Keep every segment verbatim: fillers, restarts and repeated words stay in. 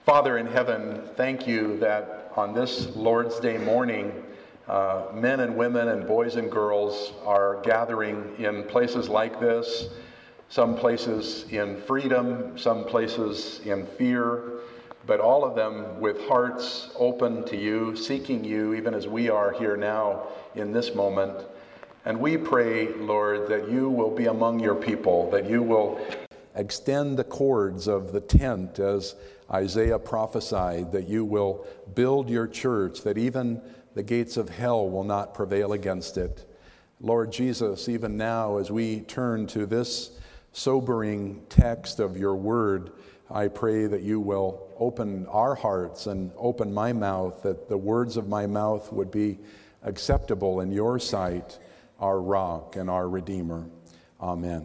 Father in heaven, thank you that on this Lord's Day morning, uh, men and women and boys and girls are gathering in places like this, some places in freedom, some places in fear, but all of them with hearts open to you, seeking you, even as we are here now in this moment. And we pray, Lord, that you will be among your people, that you will extend the cords of the tent as Isaiah prophesied, that you will build your church, that even the gates of hell will not prevail against it. Lord Jesus, even now as we turn to this sobering text of your word, I pray that you will open our hearts and open my mouth, that the words of my mouth would be acceptable in your sight, our rock and our Redeemer. Amen.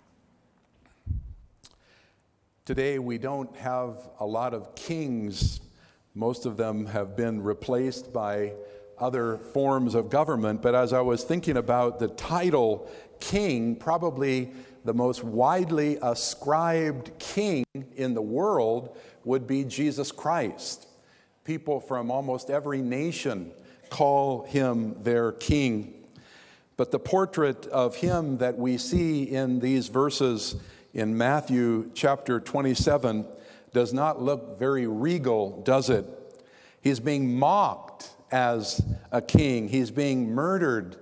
Today we don't have a lot of kings. Most of them have been replaced by other forms of government. But as I was thinking about the title king, probably the most widely ascribed king in the world would be Jesus Christ. People from almost every nation call him their king. But the portrait of him that we see in these verses in Matthew chapter twenty-seven does not look very regal, does it? He's being mocked as a king. He's being murdered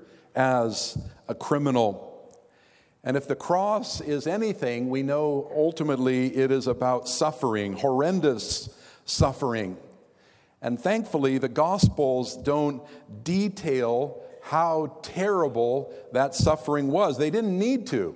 as a criminal. And if the cross is anything, we know ultimately it is about suffering, horrendous suffering. And thankfully, the Gospels don't detail how terrible that suffering was. They didn't need to.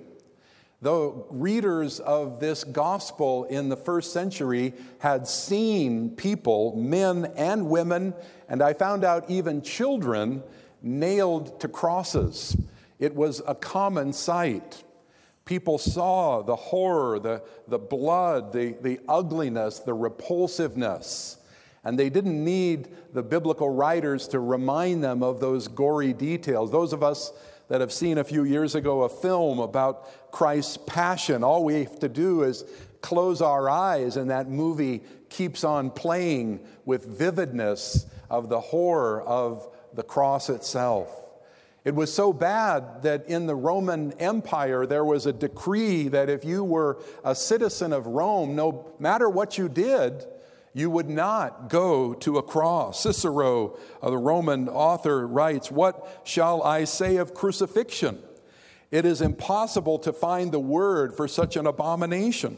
Though readers of this gospel in the first century had seen people, men and women, and I found out even children, nailed to crosses. It was a common sight. People saw the horror, the, the blood, the, the ugliness, the repulsiveness. And they didn't need the biblical writers to remind them of those gory details. Those of us that have seen a few years ago a film about Christ's passion, all we have to do is close our eyes and that movie keeps on playing with vividness of the horror of the cross itself. It was so bad that in the Roman Empire there was a decree that if you were a citizen of Rome, no matter what you did, you would not go to a cross. Cicero, uh, the Roman author, writes, "What shall I say of crucifixion? It is impossible to find the word for such an abomination,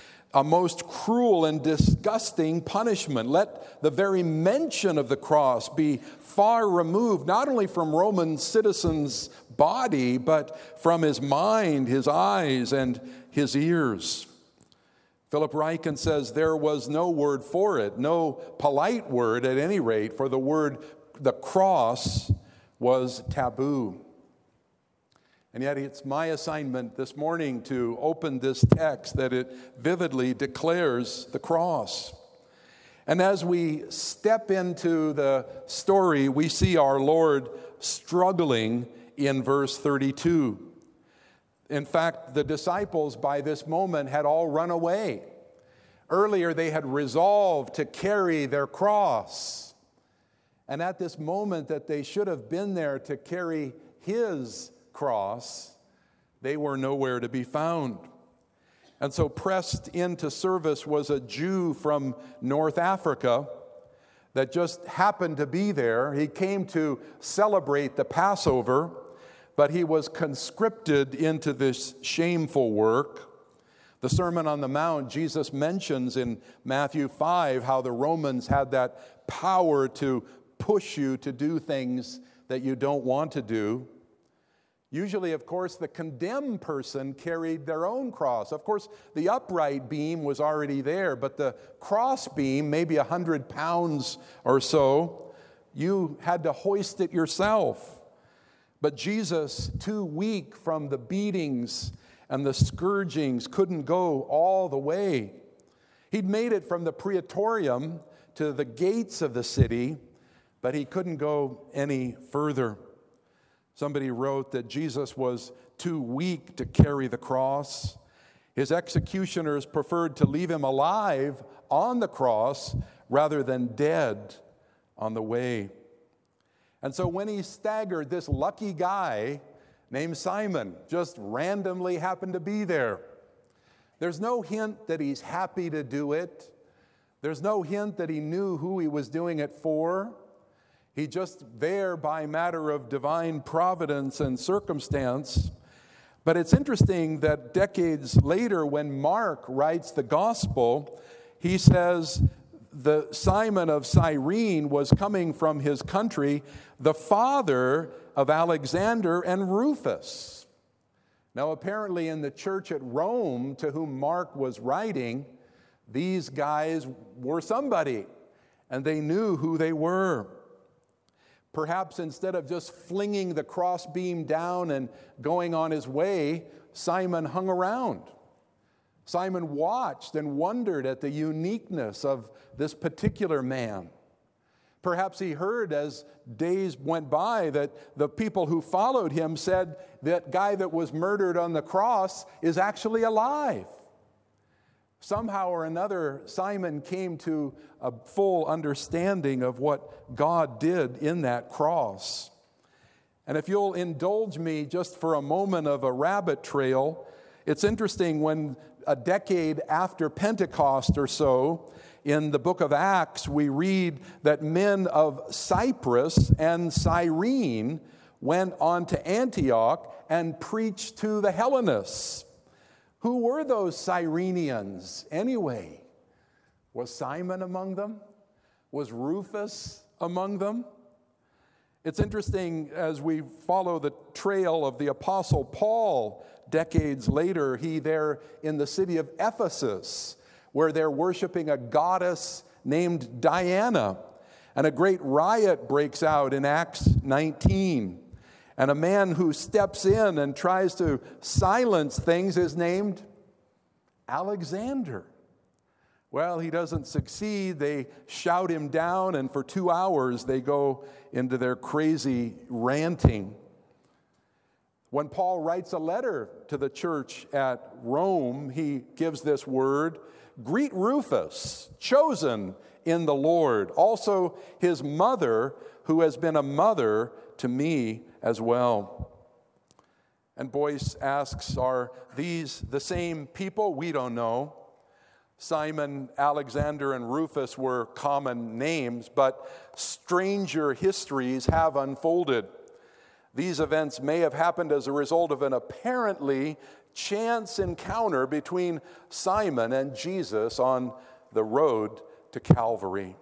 a most cruel and disgusting punishment. Let the very mention of the cross be far removed, not only from Roman citizens' body, but from his mind, his eyes, and his ears." Philip Ryken says there was no word for it, no polite word at any rate, for the word, the cross, was taboo. And yet it's my assignment this morning to open this text that it vividly declares the cross. And as we step into the story, we see our Lord struggling in verse thirty-two. In fact, the disciples by this moment had all run away. Earlier, they had resolved to carry their cross. And at this moment that they should have been there to carry his cross, they were nowhere to be found. And so pressed into service was a Jew from North Africa that just happened to be there. He came to celebrate the Passover, but he was conscripted into this shameful work. The Sermon on the Mount, Jesus mentions in Matthew five how the Romans had that power to push you to do things that you don't want to do. Usually, of course, the condemned person carried their own cross. Of course, the upright beam was already there, but the cross beam, maybe a hundred pounds or so, you had to hoist it yourself. But Jesus, too weak from the beatings and the scourgings, couldn't go all the way. He'd made it from the Praetorium to the gates of the city, but he couldn't go any further. Somebody wrote that Jesus was too weak to carry the cross. His executioners preferred to leave him alive on the cross rather than dead on the way. And so when he staggered, this lucky guy named Simon just randomly happened to be there. There's no hint that he's happy to do it. There's no hint that he knew who he was doing it for. He just there by matter of divine providence and circumstance. But it's interesting that decades later, when Mark writes the gospel, he says the Simon of Cyrene was coming from his country, the father of Alexander and Rufus. Now, apparently in the church at Rome to whom Mark was writing, these guys were somebody, and they knew who they were. Perhaps instead of just flinging the crossbeam down and going on his way, Simon hung around. Simon watched and wondered at the uniqueness of this particular man. Perhaps he heard as days went by that the people who followed him said that guy that was murdered on the cross is actually alive. Somehow or another, Simon came to a full understanding of what God did in that cross. And if you'll indulge me just for a moment of a rabbit trail, it's interesting when a decade after Pentecost or so, in the book of Acts, we read that men of Cyprus and Cyrene went on to Antioch and preached to the Hellenists. Who were those Cyrenians anyway? Was Simon among them? Was Rufus among them? It's interesting as we follow the trail of the Apostle Paul decades later, he there in the city of Ephesus, where they're worshiping a goddess named Diana. And a great riot breaks out in Acts nineteen. And a man who steps in and tries to silence things is named Alexander. Well, he doesn't succeed. They shout him down, and for two hours they go into their crazy ranting. When Paul writes a letter to the church at Rome, he gives this word: greet Rufus, chosen in the Lord, also his mother, who has been a mother to me as well. And Boyce asks, are these the same people? We don't know. Simon, Alexander, and Rufus were common names, but stranger histories have unfolded. These events may have happened as a result of an apparently chance encounter between Simon and Jesus on the road to Calvary.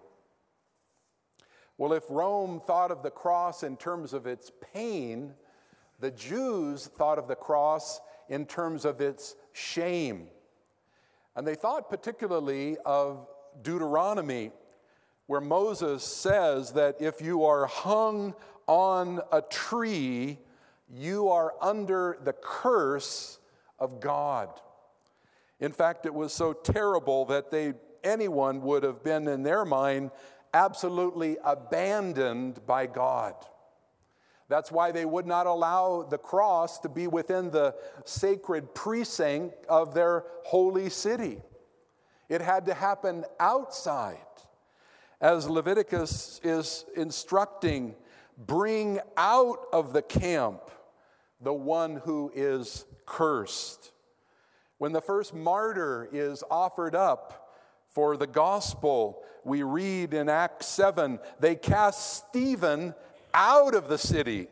Well, if Rome thought of the cross in terms of its pain, the Jews thought of the cross in terms of its shame. And they thought particularly of Deuteronomy, where Moses says that if you are hung on a tree, you are under the curse of God. In fact, it was so terrible that they anyone would have been, in their mind, absolutely abandoned by God. That's why they would not allow the cross to be within the sacred precinct of their holy city. It had to happen outside. As Leviticus is instructing, bring out of the camp the one who is cursed. When the first martyr is offered up for the gospel, we read in Acts seven, they cast Stephen out of the city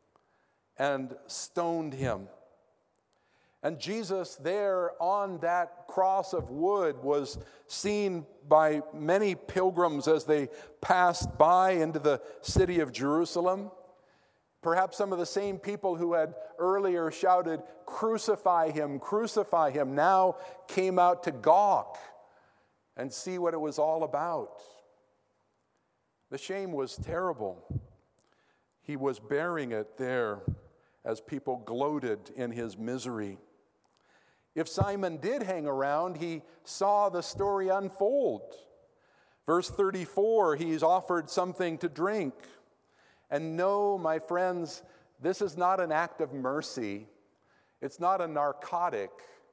and stoned him. And Jesus there on that cross of wood was seen by many pilgrims as they passed by into the city of Jerusalem. Perhaps some of the same people who had earlier shouted, "Crucify him, crucify him," now came out to gawk and see what it was all about. The shame was terrible. He was bearing it there as people gloated in his misery. If Simon did hang around, he saw the story unfold. Verse thirty-four, he's offered something to drink. And no, my friends, this is not an act of mercy. It's not a narcotic.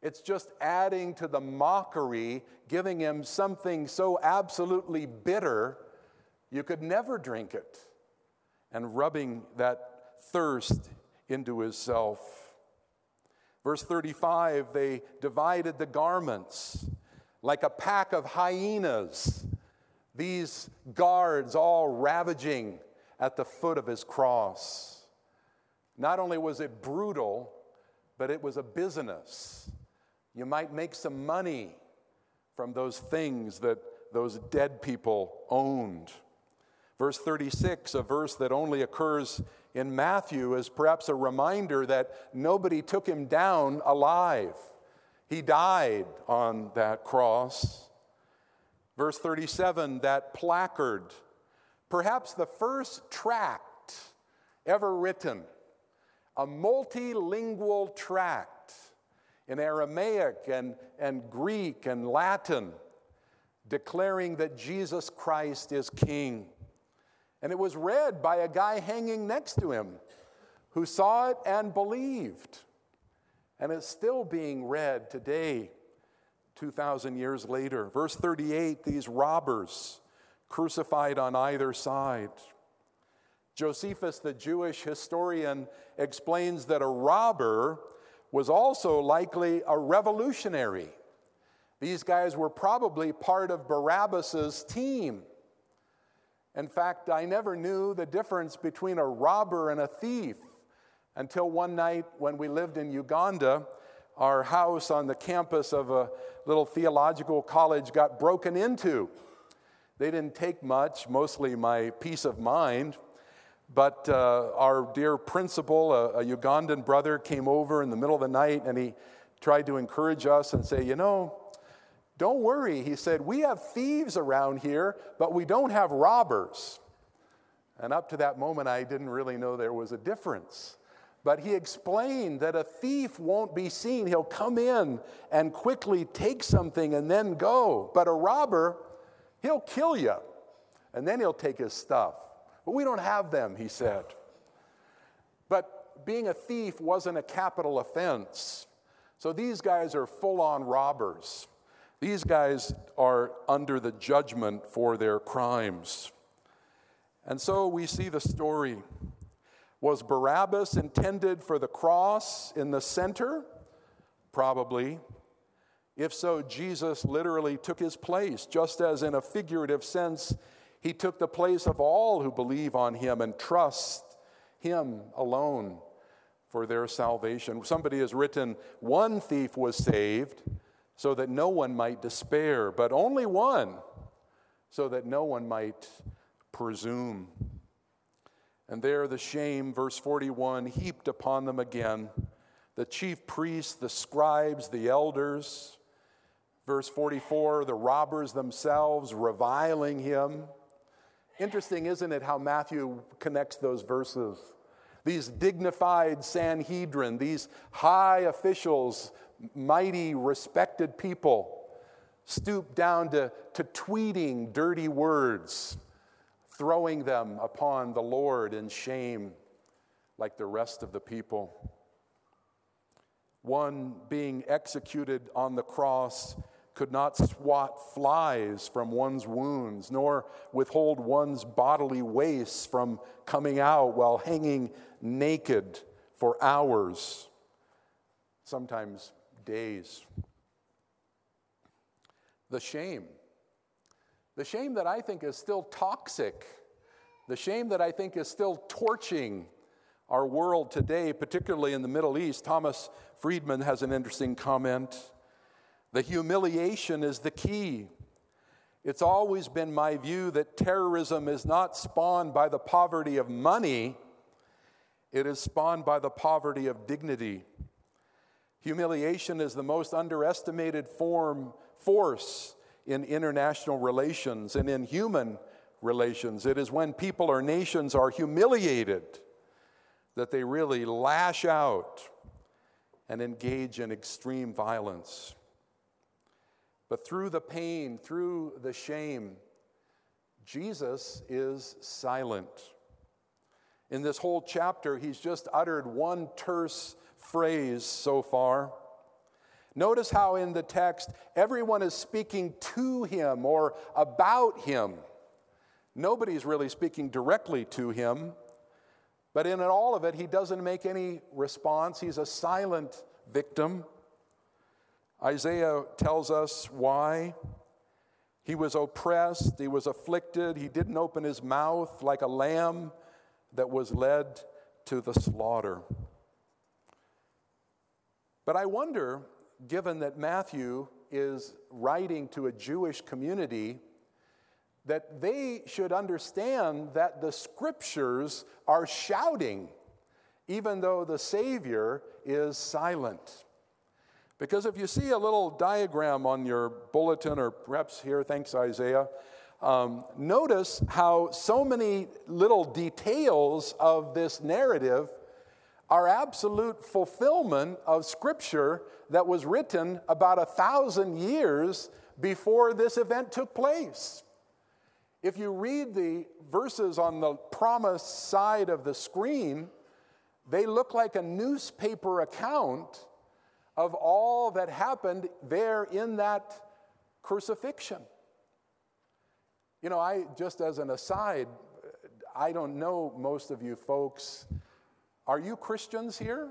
It's just adding to the mockery, giving him something so absolutely bitter you could never drink it, and rubbing that thirst into his self. Verse thirty-five, they divided the garments like a pack of hyenas, these guards all ravaging at the foot of his cross. Not only was it brutal, but it was a business. You might make some money from those things that those dead people owned. Verse thirty-six, a verse that only occurs in Matthew, is perhaps a reminder that nobody took him down alive. He died on that cross. Verse thirty-seven, that placard, perhaps the first tract ever written, a multilingual tract in Aramaic and, and Greek and Latin, declaring that Jesus Christ is King. And it was read by a guy hanging next to him who saw it and believed. And it's still being read today, two thousand years later. Verse thirty-eight, these robbers crucified on either side. Josephus, the Jewish historian, explains that a robber was also likely a revolutionary. These guys were probably part of Barabbas's team. In fact, I never knew the difference between a robber and a thief until one night when we lived in Uganda, our house on the campus of a little theological college got broken into. They didn't take much, mostly my peace of mind. But uh, our dear principal, a, a Ugandan brother, came over in the middle of the night and he tried to encourage us and say, you know, don't worry. He said, we have thieves around here, but we don't have robbers. And up to that moment, I didn't really know there was a difference. But he explained that a thief won't be seen. He'll come in and quickly take something and then go. But a robber, he'll kill you, and then he'll take his stuff. But we don't have them, he said. But being a thief wasn't a capital offense. So these guys are full-on robbers. These guys are under the judgment for their crimes. And so we see the story. Was Barabbas intended for the cross in the center? Probably. If so, Jesus literally took his place, just as in a figurative sense, he took the place of all who believe on him and trust him alone for their salvation. Somebody has written, one thief was saved so that no one might despair, but only one so that no one might presume. And there the shame, verse forty-one, heaped upon them again, the chief priests, the scribes, the elders. Verse forty-four, the robbers themselves reviling him. Interesting, isn't it, how Matthew connects those verses? These dignified Sanhedrin, these high officials, mighty, respected people, stoop down to, to tweeting dirty words, throwing them upon the Lord in shame like the rest of the people. One being executed on the cross could not swat flies from one's wounds, nor withhold one's bodily waste from coming out while hanging naked for hours, sometimes days. The shame. The shame that I think is still toxic. The shame that I think is still torching our world today, particularly in the Middle East. Thomas Friedman has an interesting comment. The humiliation is the key. It's always been my view that terrorism is not spawned by the poverty of money. It is spawned by the poverty of dignity. Humiliation is the most underestimated form, force in international relations and in human relations. It is when people or nations are humiliated that they really lash out and engage in extreme violence. But through the pain, through the shame, Jesus is silent. In this whole chapter, he's just uttered one terse phrase so far. Notice how in the text, everyone is speaking to him or about him. Nobody's really speaking directly to him, but in all of it, he doesn't make any response. He's a silent victim. Isaiah tells us why. He was oppressed, he was afflicted, he didn't open his mouth, like a lamb that was led to the slaughter. But I wonder, given that Matthew is writing to a Jewish community, that they should understand that the scriptures are shouting, even though the Savior is silent. Because if you see a little diagram on your bulletin, or perhaps here, thanks Isaiah, um, notice how so many little details of this narrative are absolute fulfillment of Scripture that was written about a thousand years before this event took place. If you read the verses on the promised side of the screen, they look like a newspaper account of all that happened there in that crucifixion. You know, I just as an aside, I don't know most of you folks. Are you Christians here?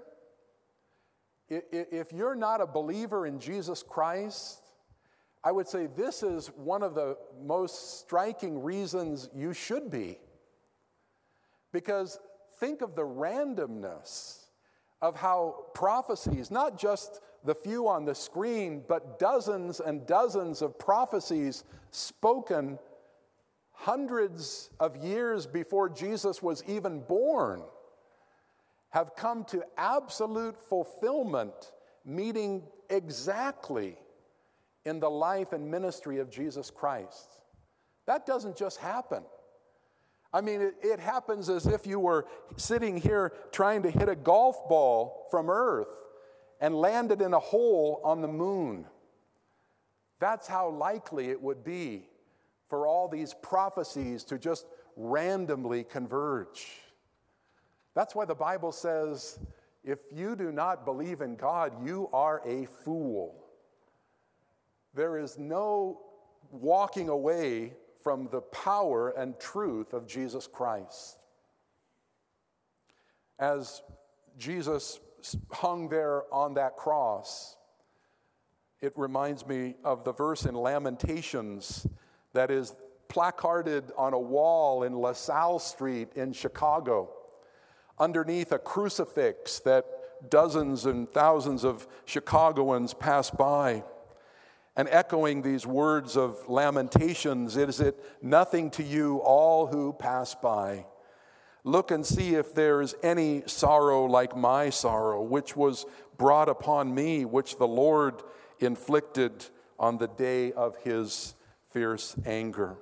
If you're not a believer in Jesus Christ, I would say this is one of the most striking reasons you should be. Because think of the randomness of how prophecies, not just the few on the screen, but dozens and dozens of prophecies spoken hundreds of years before Jesus was even born, have come to absolute fulfillment, meeting exactly in the life and ministry of Jesus Christ. That doesn't just happen. I mean, it, it happens as if you were sitting here trying to hit a golf ball from Earth and landed in a hole on the moon. That's how likely it would be for all these prophecies to just randomly converge. That's why the Bible says, if you do not believe in God, you are a fool. There is no walking away from the power and truth of Jesus Christ. As Jesus hung there on that cross, it reminds me of the verse in Lamentations that is placarded on a wall in LaSalle Street in Chicago, underneath a crucifix that dozens and thousands of Chicagoans pass by. And echoing these words of Lamentations, is it nothing to you, all who pass by? Look and see if there is any sorrow like my sorrow, which was brought upon me, which the Lord inflicted on the day of his fierce anger.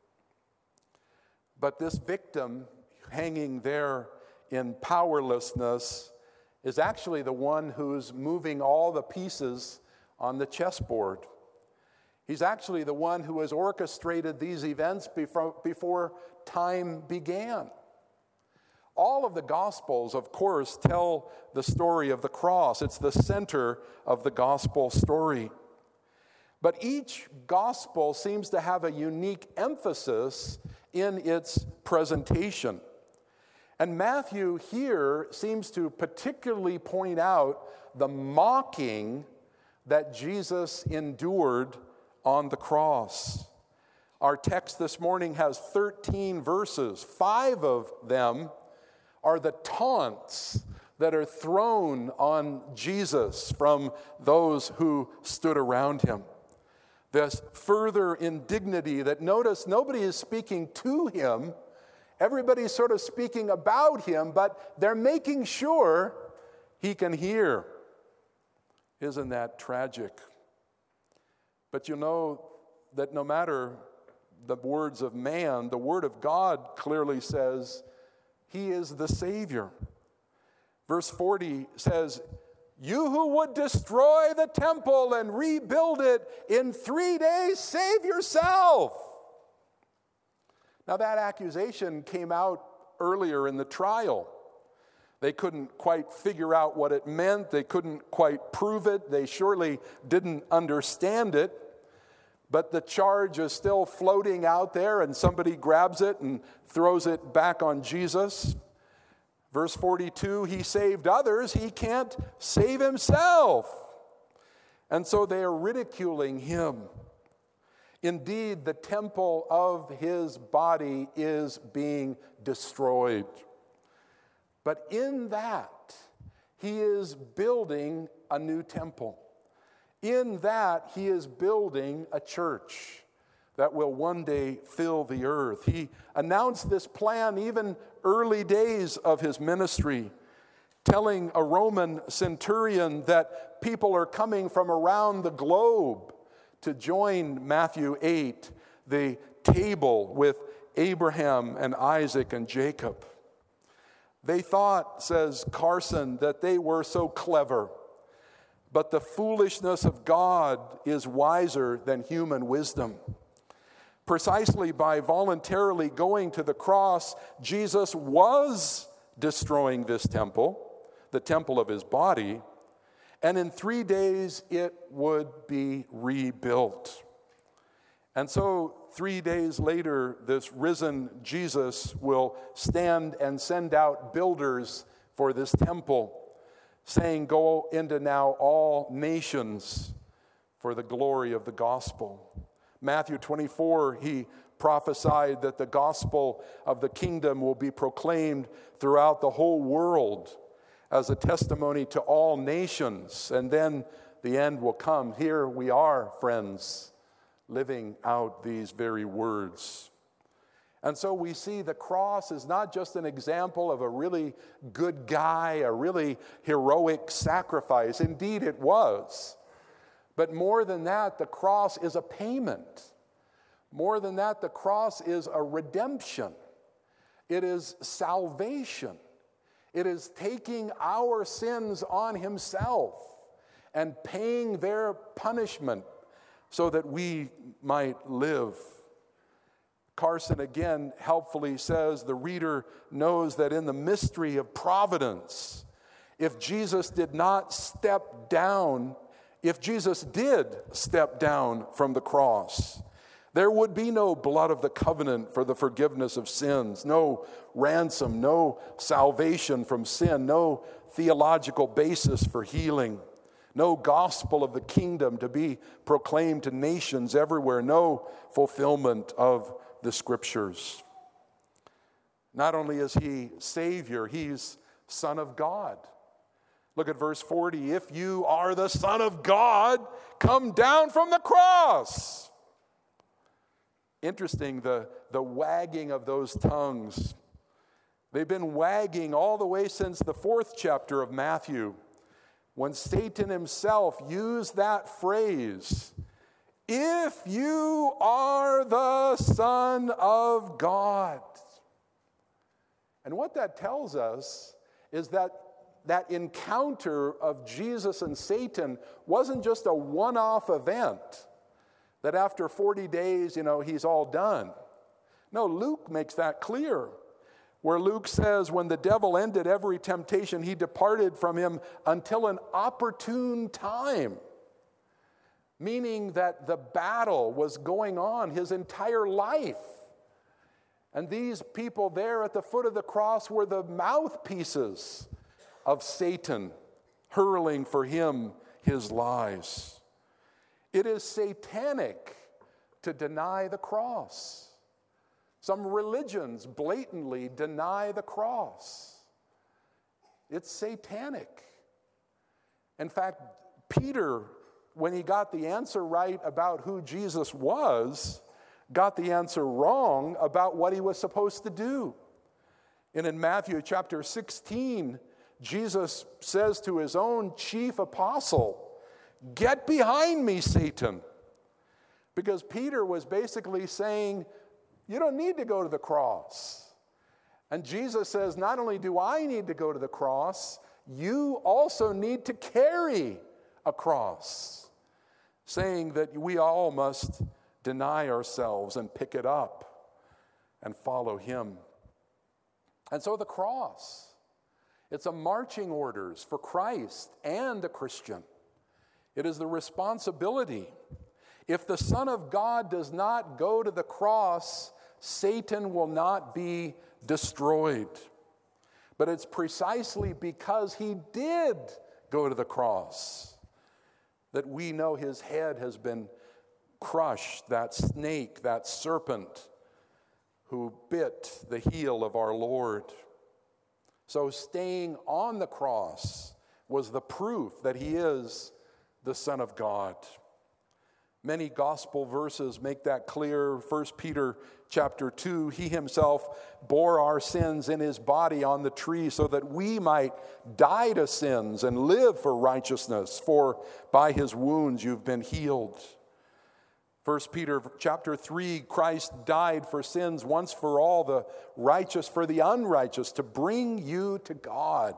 But this victim hanging there in powerlessness is actually the one who's moving all the pieces on the chessboard. He's actually the one who has orchestrated these events before, before time began. All of the Gospels, of course, tell the story of the cross. It's the center of the Gospel story. But each Gospel seems to have a unique emphasis in its presentation. And Matthew here seems to particularly point out the mocking that Jesus endured on the cross. Our text this morning has thirteen verses. Five of them are the taunts that are thrown on Jesus from those who stood around him. This further indignity that, notice, nobody is speaking to him. Everybody's sort of speaking about him, but they're making sure he can hear. Isn't that tragic? But you know that no matter the words of man, the word of God clearly says he is the Savior. Verse forty says, you who would destroy the temple and rebuild it in three days, save yourself. Now that accusation came out earlier in the trial. They couldn't quite figure out what it meant. They couldn't quite prove it. They surely didn't understand it. But the charge is still floating out there, and somebody grabs it and throws it back on Jesus. Verse forty-two, he saved others. He can't save himself. And so they are ridiculing him. Indeed, the temple of his body is being destroyed. But in that, he is building a new temple. In that, he is building a church that will one day fill the earth. He announced this plan even early days of his ministry, telling a Roman centurion that people are coming from around the globe to join Matthew eight, the table with Abraham and Isaac and Jacob. They thought, says Carson, that they were so clever. But the foolishness of God is wiser than human wisdom. Precisely by voluntarily going to the cross, Jesus was destroying this temple, the temple of his body, and in three days it would be rebuilt. And so three days later, this risen Jesus will stand and send out builders for this temple, saying, "Go into now all nations for the glory of the gospel." Matthew twenty-four, he prophesied that the gospel of the kingdom will be proclaimed throughout the whole world as a testimony to all nations, and then the end will come. Here we are, friends, living out these very words. And so we see the cross is not just an example of a really good guy, a really heroic sacrifice. Indeed, it was. But more than that, the cross is a payment. More than that, the cross is a redemption. It is salvation. It is taking our sins on himself and paying their punishment so that we might live. Carson again helpfully says the reader knows that in the mystery of providence, if Jesus did not step down, if Jesus did step down from the cross, there would be no blood of the covenant for the forgiveness of sins, no ransom, no salvation from sin, no theological basis for healing, no gospel of the kingdom to be proclaimed to nations everywhere, no fulfillment of the scriptures. Not only is he Savior, he's Son of God. Look at verse forty. If you are the Son of God, come down from the cross. Interesting, the, the wagging of those tongues. They've been wagging all the way since the fourth chapter of Matthew, when Satan himself used that phrase, "If you are the Son of God." And what that tells us is that that encounter of Jesus and Satan wasn't just a one-off event, that after forty days, you know, he's all done. No, Luke makes that clear, where Luke says, when the devil ended every temptation, he departed from him until an opportune time. Meaning that the battle was going on his entire life. And these people there at the foot of the cross were the mouthpieces of Satan, hurling for him his lies. It is satanic to deny the cross. Some religions blatantly deny the cross. It's satanic. In fact, Peter, when he got the answer right about who Jesus was, got the answer wrong about what he was supposed to do. And in Matthew chapter sixteen, Jesus says to his own chief apostle, "Get behind me, Satan." Because Peter was basically saying, you don't need to go to the cross. And Jesus says, not only do I need to go to the cross, you also need to carry a cross, saying that we all must deny ourselves and pick it up and follow him. And so the cross It's a marching orders for Christ and the Christian. It is the responsibility. If the Son of God does not go to the cross, Satan will not be destroyed. But it's precisely because he did go to the cross that we know his head has been crushed, that snake, that serpent who bit the heel of our Lord. So staying on the cross was the proof that he is the Son of God. Many gospel verses make that clear. First Peter chapter two, he himself bore our sins in his body on the tree so that we might die to sins and live for righteousness, for by his wounds you've been healed. First Peter chapter three, Christ died for sins once for all, the righteous for the unrighteous, to bring you to God.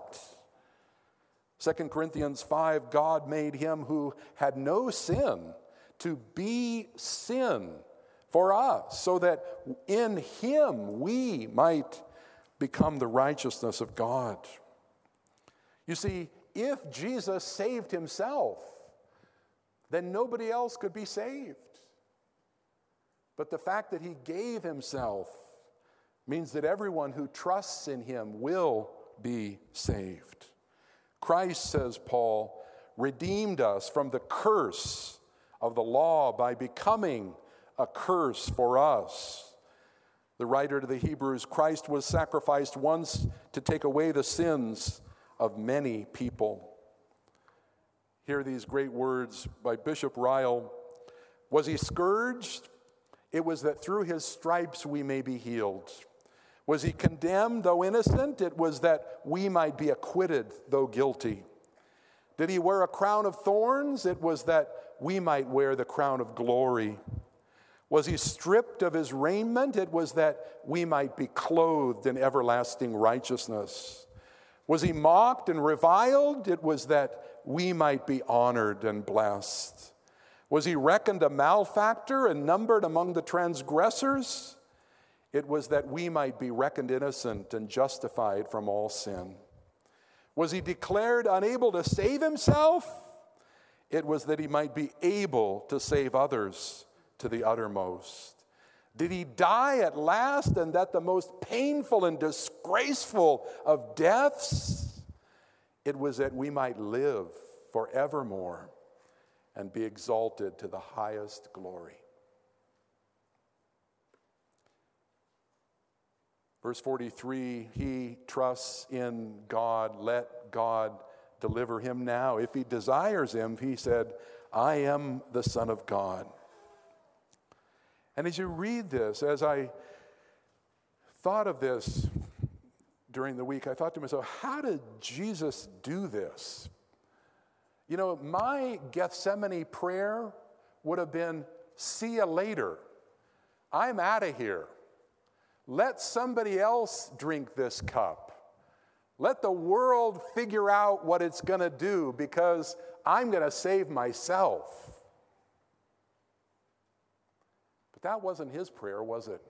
Second Corinthians five, God made him who had no sin to be sin for us, so that in him we might become the righteousness of God. You see, if Jesus saved himself, then nobody else could be saved. But the fact that he gave himself means that everyone who trusts in him will be saved. Christ, says Paul, redeemed us from the curse of the law by becoming a curse for us. The writer to the Hebrews, Christ was sacrificed once to take away the sins of many people. Hear these great words by Bishop Ryle. Was he scourged? It was that through his stripes we may be healed. Was he condemned, though innocent? It was that we might be acquitted, though guilty. Did he wear a crown of thorns? It was that we might wear the crown of glory. Was he stripped of his raiment? It was that we might be clothed in everlasting righteousness. Was he mocked and reviled? It was that we might be honored and blessed. Was he reckoned a malefactor and numbered among the transgressors? It was that we might be reckoned innocent and justified from all sin. Was he declared unable to save himself? It was that he might be able to save others to the uttermost. Did he die at last, and that the most painful and disgraceful of deaths? It was that we might live forevermore and be exalted to the highest glory. Verse forty-three, he trusts in God. Let God deliver him now. If he desires him, he said, I am the Son of God. And as you read this, as I thought of this during the week, I thought to myself, how did Jesus do this? You know, my Gethsemane prayer would have been, see you later. I'm out of here. Let somebody else drink this cup. Let the world figure out what it's going to do, because I'm going to save myself. But that wasn't his prayer, was it?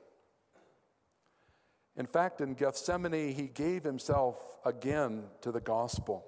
In fact, in Gethsemane, he gave himself again to the gospel.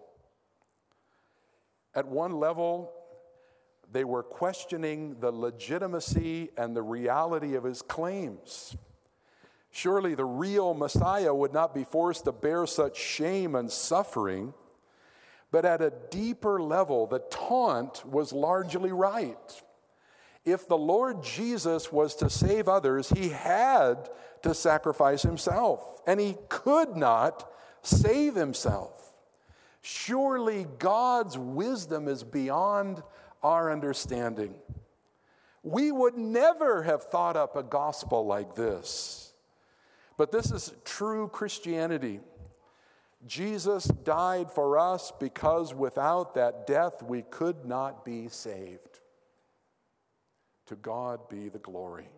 At one level, they were questioning the legitimacy and the reality of his claims. Surely the real Messiah would not be forced to bear such shame and suffering. But at a deeper level, the taunt was largely right. If the Lord Jesus was to save others, he had to sacrifice himself, and he could not save himself. Surely God's wisdom is beyond our understanding. We would never have thought up a gospel like this. But this is true Christianity. Jesus died for us because without that death we could not be saved. To God be the glory.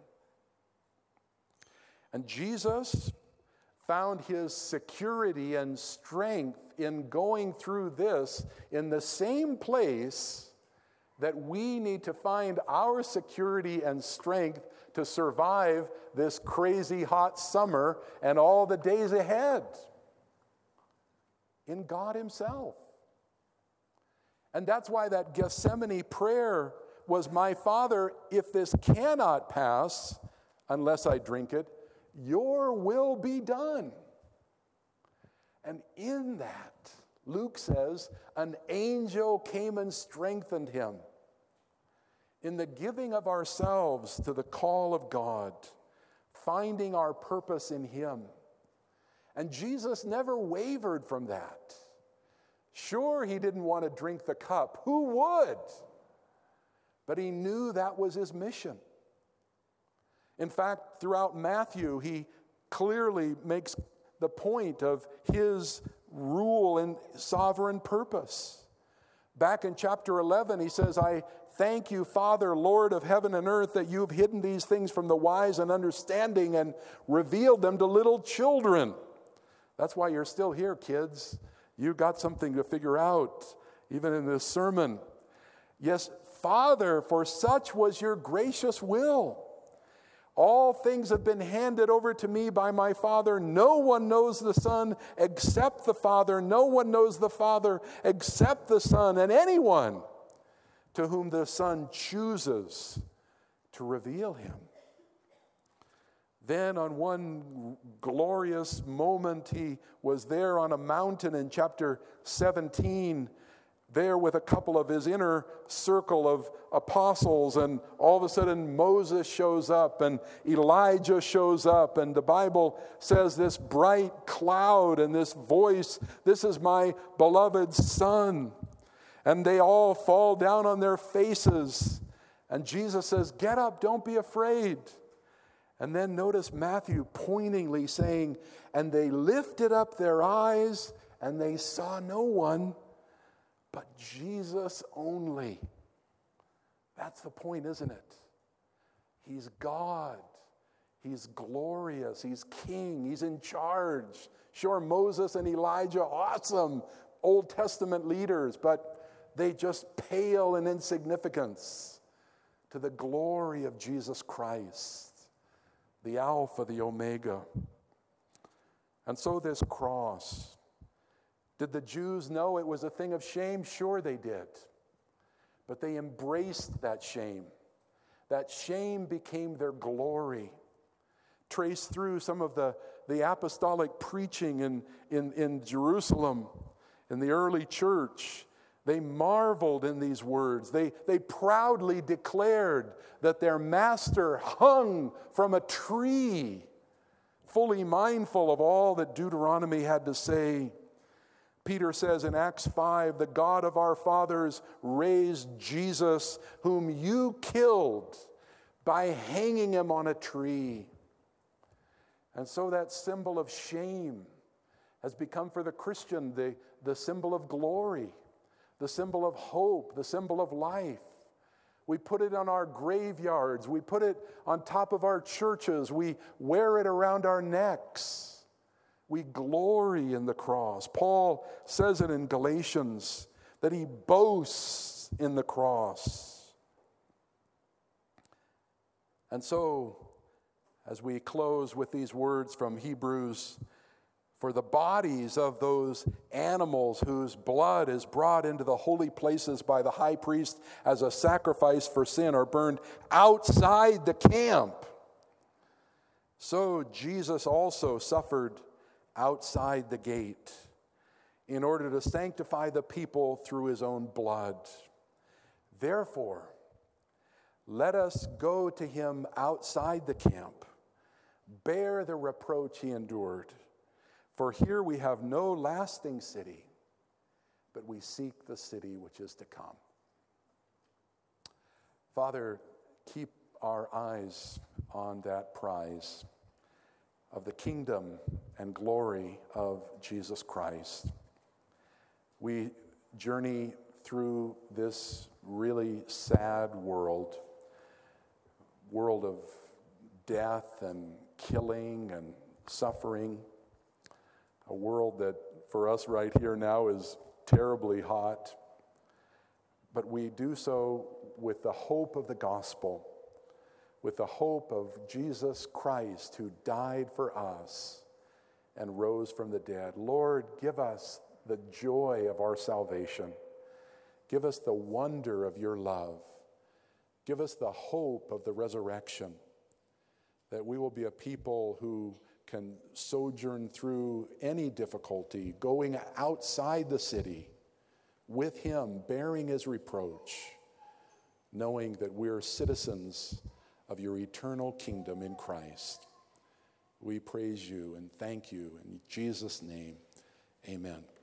And Jesus found his security and strength in going through this in the same place that we need to find our security and strength to survive this crazy hot summer and all the days ahead. in God himself. And that's why that Gethsemane prayer was, my Father, if this cannot pass unless I drink it, your will be done. And in that, Luke says, an angel came and strengthened him. In the giving of ourselves to the call of God, finding our purpose in him. And Jesus never wavered from that. Sure, he didn't want to drink the cup. Who would? But he knew that was his mission. In fact, throughout Matthew, he clearly makes the point of his rule and sovereign purpose. Back in chapter eleven, he says, I thank you, Father, Lord of heaven and earth, that you've hidden these things from the wise and understanding and revealed them to little children. That's why you're still here, kids. You got something to figure out, even in this sermon. Yes, Father, for such was your gracious will. All things have been handed over to me by my Father. No one knows the Son except the Father. No one knows the Father except the Son. And anyone to whom the Son chooses to reveal him. Then on one glorious moment, he was there on a mountain in chapter seventeen, there with a couple of his inner circle of apostles, and all of a sudden Moses shows up and Elijah shows up, and the Bible says this bright cloud and this voice, this is my beloved Son. And they all fall down on their faces, and Jesus says, get up, don't be afraid. And then notice Matthew pointingly saying, and they lifted up their eyes, and they saw no one but Jesus only. That's the point, isn't it? He's God. He's glorious. He's king. He's in charge. Sure, Moses and Elijah, awesome Old Testament leaders, but they just pale in insignificance to the glory of Jesus Christ, the Alpha, the Omega. And so this cross, did the Jews know it was a thing of shame? Sure they did. But they embraced that shame. That shame became their glory. Trace through some of the, the apostolic preaching in, in, in Jerusalem, in the early church. They marveled in these words. They, they proudly declared that their master hung from a tree, fully mindful of all that Deuteronomy had to say. Peter says in Acts five, the God of our fathers raised Jesus, whom you killed by hanging him on a tree. And so that symbol of shame has become for the Christian the, the symbol of glory, the symbol of hope, the symbol of life. We put it on our graveyards. We put it on top of our churches. We wear it around our necks. We glory in the cross. Paul says it in Galatians that he boasts in the cross. And so, as we close with these words from Hebrews, for the bodies of those animals whose blood is brought into the holy places by the high priest as a sacrifice for sin are burned outside the camp. So Jesus also suffered outside the gate in order to sanctify the people through his own blood. Therefore, let us go to him outside the camp, bear the reproach he endured. For here we have no lasting city, but we seek the city which is to come. Father, keep our eyes on that prize of the kingdom and glory of Jesus Christ. We journey through this really sad world, world of death and killing and suffering, a world that for us right here now is terribly hot, but we do so with the hope of the gospel, with the hope of Jesus Christ who died for us and rose from the dead. Lord, give us the joy of our salvation. Give us the wonder of your love. Give us the hope of the resurrection, that we will be a people who can sojourn through any difficulty, going outside the city with him, bearing his reproach, knowing that we're citizens of your eternal kingdom in Christ. We praise you and thank you in Jesus' name. Amen.